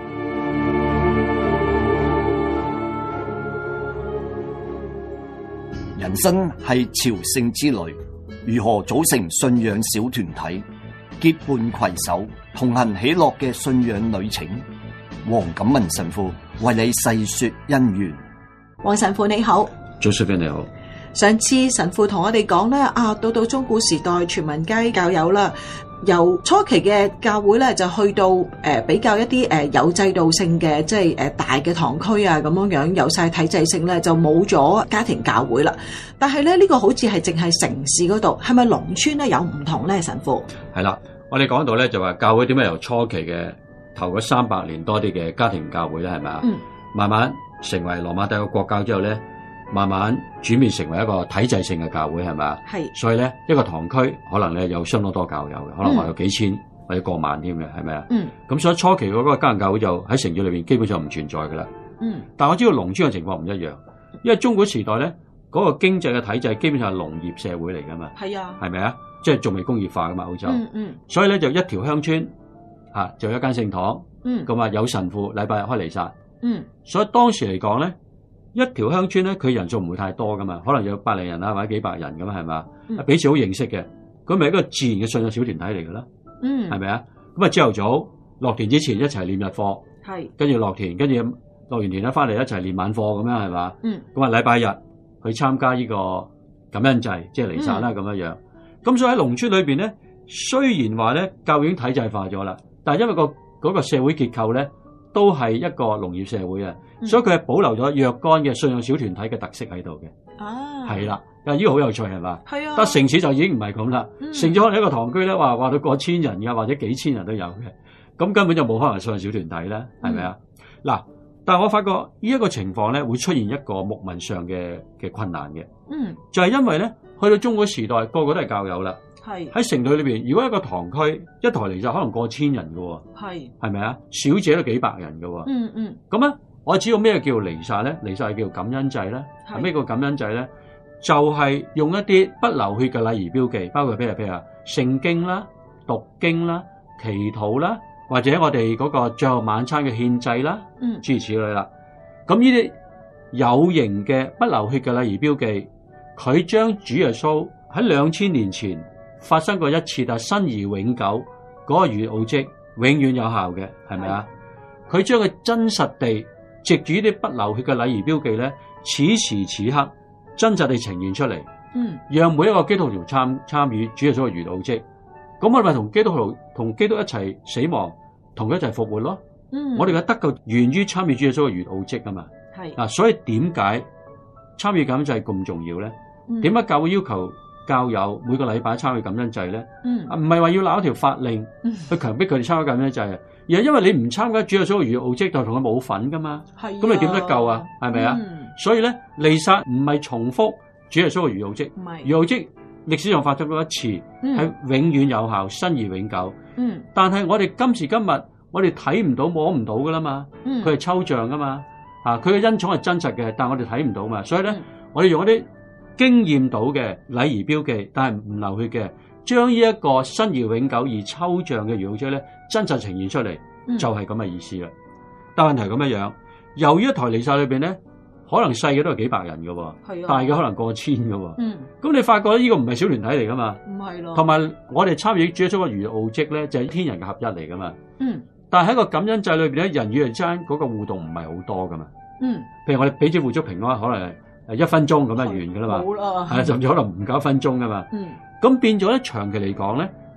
人生係朝聖之旅，如何組成信仰小團體，結伴攜手同行喜樂嘅信仰旅程？黃錦文神父為你細說因緣。 黃神父你好。 早晨你好。 上次神父同我哋講咧，啊，到到中古時代全民皆教友啦，由初期嘅教會咧就去到誒、呃、比較一啲誒、呃、有制度性嘅，即係誒、呃、大嘅堂區啊咁樣樣，有晒體制性咧，就冇咗家庭教會啦。但係咧呢、這個好似係淨係城市嗰度，係咪農村咧有唔同咧？神父係啦，我哋講到咧就話教會點解由初期嘅頭嗰三百年多啲嘅家庭教會咧，係咪啊？嗯，慢慢成為羅馬帝國國教之後咧。慢慢轉變成為一個體制性嘅教會，係咪啊？係。所以咧，一個堂區可能咧有相當多教友嘅，可能話有幾千、嗯、或者過萬添嘅，係咪啊？嗯。咁所以初期嗰個家庭教會就喺城市裏邊基本上唔存在噶啦。嗯。但我知道農村嘅情況唔一樣，因為中古時代咧嗰、那個經濟嘅體制基本上係農業社會嚟噶嘛。係啊。係咪啊？即係仲未工業化噶嘛，澳洲。嗯嗯。所以咧就一條鄉村嚇、啊，就有一間聖堂。嗯。咁啊有神父禮拜日開彌撒。嗯。所以當時嚟講咧。一條鄉村咧，佢人數唔會太多噶嘛，可能有百零人啊，或者幾百人咁係嘛，嗯、彼此好認識嘅，咁咪一個自然嘅信仰小團體嚟噶啦，嗯，係咪啊？咁啊朝頭早落田之前一齊念日課，係，跟住落田，跟住落完田咧翻嚟一齊念晚課咁樣係嘛，嗯，咁啊禮拜日去參加呢個感恩祭，即係彌撒啦咁樣樣，咁所以喺農村裏邊咧，雖然話咧教會已經體制化咗啦，但係因為、嗰個嗰、嗰個社會結構咧都係一個農業社會啊。所以佢係保留咗若干嘅信仰小團體嘅特色喺度嘅，啊，係啦，但係呢個好有趣係嘛？係啊，但城市就已經唔係咁啦，嗯、城市可能一個堂區咧，話話到過千人嘅，或者幾千人都有嘅，咁根本就冇可能信仰小團體啦，係咪啊？嗱、嗯，但係我發覺呢一個情況咧，會出現一個牧民上嘅嘅困難嘅，嗯，就係因為咧，去到中古時代，個個都係教友啦。係喺城隊裏邊，如果一個堂區一台彌撒可能過千人嘅，係係咪啊？少者都幾百人嘅，嗯嗯，咁咧。我知道咩叫彌撒咧？彌撒係叫感恩祭咧。係咩叫感恩祭咧？就係、是、用一啲不流血嘅禮儀標記，包括譬如譬如啊聖經啦、讀經啦、祈禱啦，或者我哋嗰個最後晚餐嘅獻祭啦，嗯，諸如此類啦。咁呢啲有形嘅不流血嘅禮儀標記，佢將主耶穌喺兩千年前發生過一次，但係新而永久嗰、那個逾越奧蹟，永遠有效嘅，係咪啊？佢將佢真實地。藉住呢啲不流血嘅禮儀標記咧，此時此刻真實地呈現出嚟，嗯，讓每一個基督徒參參與主耶穌嘅逾越奧蹟，咁我哋咪同基督徒同基督一齊死亡，同佢一齊復活咯，嗯，我哋嘅得救源於參與主耶穌嘅逾越奧蹟啊嘛，係嗱，所以點解參與感恩祭咁重要咧？點解教會要求教友每個禮拜參與感恩祭咧？嗯，唔係話要立一條法令去強迫佢哋參加感恩祭啊。而係因為你唔參加主耶穌嘅逾越奧蹟，就同佢冇份噶嘛，咁、啊、你點得救啊？係咪啊？嗯、所以咧，彌撒唔係重複主耶穌嘅逾越奧蹟，逾越奧蹟歷史上發生過一次，係、嗯、永遠有效、新而永久。嗯，但係我哋今時今日，我哋睇唔到、摸唔到噶啦嘛，佢係抽象噶嘛，啊，佢嘅恩寵係真實嘅，但係我哋睇唔到嘛，所以咧，嗯、我哋用一啲經驗到嘅禮儀標記，但係唔流血嘅。將呢一個新而永久而抽象嘅逾越奧蹟咧，真實呈現出嚟，嗯、就係咁嘅意思啦。但問題係咁樣樣，由於一台彌撒裏邊咧，可能細嘅都係幾百人嘅，係啊，大嘅可能過千嘅。嗯，咁你發覺呢個唔係小團體嚟噶嘛？唔係咯。同埋我哋參與主耶穌嘅逾越奧蹟咧，就係、是、天人嘅合一嚟噶嘛。嗯。但係喺個感恩祭裏邊咧，人與人之間嗰個互動唔係好多噶嘛。嗯。譬如我哋彼此互祝平安，可能係一分鐘咁就完噶啦嘛。好啦。係甚至可能唔夠一分鐘噶嘛。嗯。咁變咗咧，長期嚟講咧，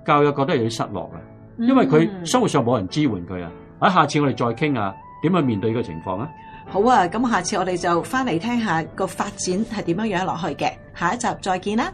教友覺得有啲失落啊，因為佢生活上冇人支援佢啊。喺下次我哋再傾下點去面對呢個情況啊。 好啊，咁下次我哋就翻嚟聽下個發展係點樣樣落去嘅。下一集再見啦。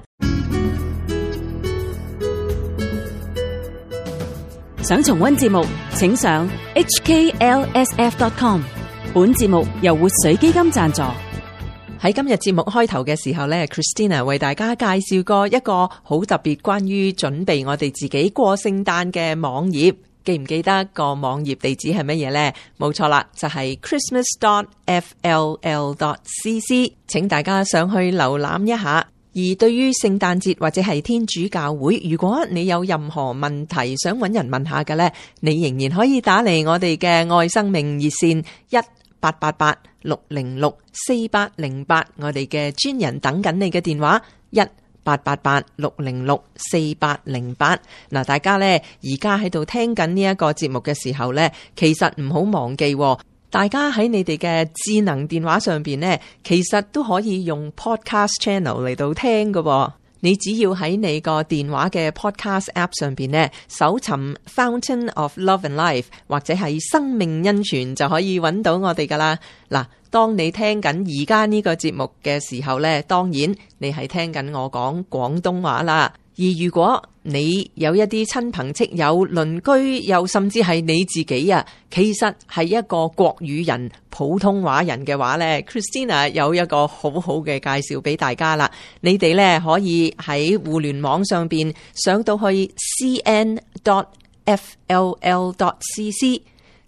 想重溫節目，請上 H K L S F dot com。本節目由活水基金贊助。 喺今日節目開頭嘅時候呢 Christina 為大家介紹過一個好特別關於準備我哋自己過聖誕嘅網頁。記唔記得個網頁地址係乜嘢呢？冇錯啦，就係 christmas dot f l l dot c c， 請大家上去瀏覽一下。而對於聖誕節或者係天主教會，如果你有任何問題想揾人問下嘅呢，你仍然可以打嚟我哋嘅愛生命熱線一八八八六零六四八零八，我哋嘅專人等緊你嘅電話一八八八六零六四八零八。嗱，大家呢而家喺度聽緊呢一個節目嘅時候呢，其實唔好忘記，大家喺你哋嘅智能電話上邊呢，其實都可以用 podcast channel 嚟到聽㗎。你只要喺你個電話嘅 podcast app 上邊呢，搜尋 Fountain of Love and Life 或者係生命恩泉，就可以揾到我哋噶啦。嗱，當你聽緊而家呢個節目嘅時候呢，當然你係聽緊我講廣東話啦。而如果你有一啲親朋戚友、鄰居，又甚至係你自己啊，其實係一個國語人、普通話人嘅話呢， Christina 有一個好好嘅介紹俾大家啦。你哋呢可以喺互聯網上邊上到去 c n dot f l l dot c c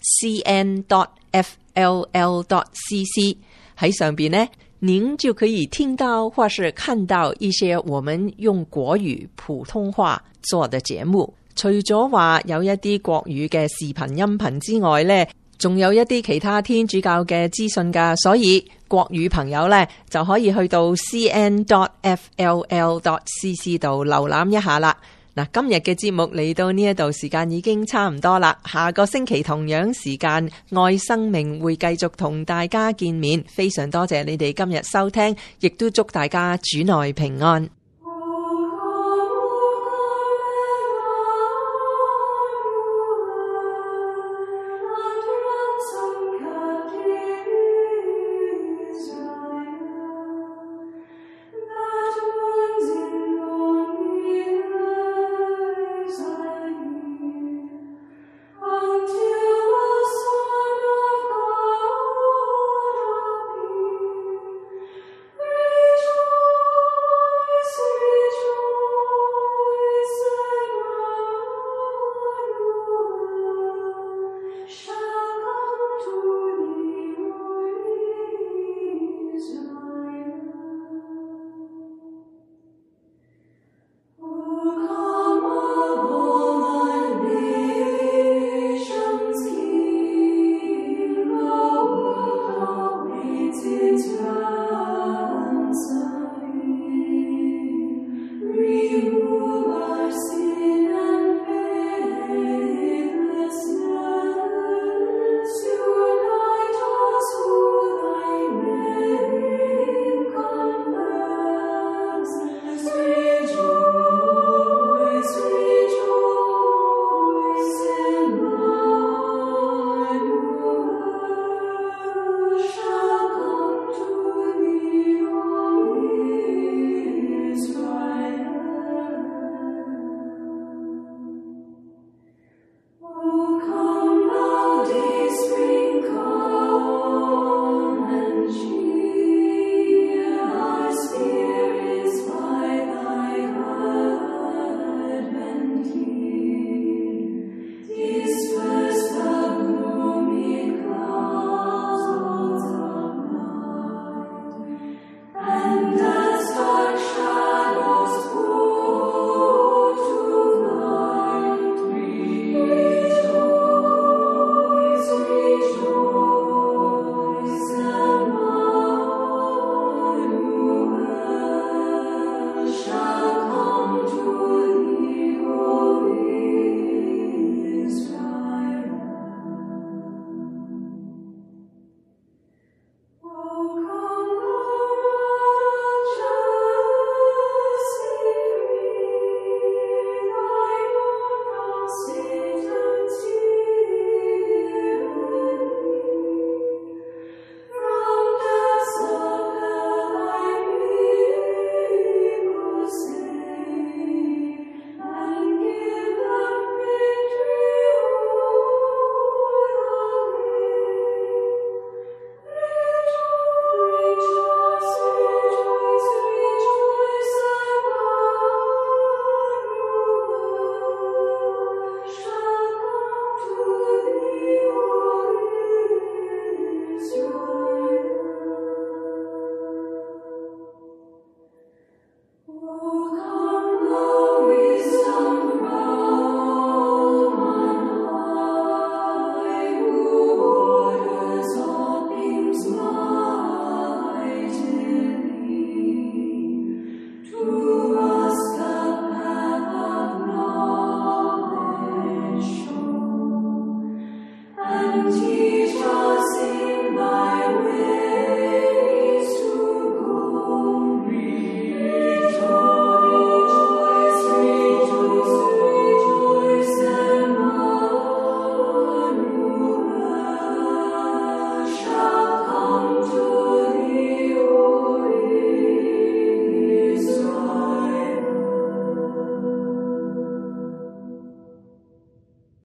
c n dot f l l dot c c 喺上邊呢，您就可以聽到或是看到一些我們用國語普通話做的節目。除咗話有一啲國語嘅視頻音頻之外呢，仲有一啲其他天主教嘅資訊噶，所以國語朋友呢就可以去到 c n dot f l l dot c c 度瀏覽一下啦。嗱，今日嘅節目嚟到呢一度，時間已經差唔多啦。下個星期同樣時間，愛生命會繼續同大家見面。非常多謝你哋今日收聽，亦都祝大家主內平安。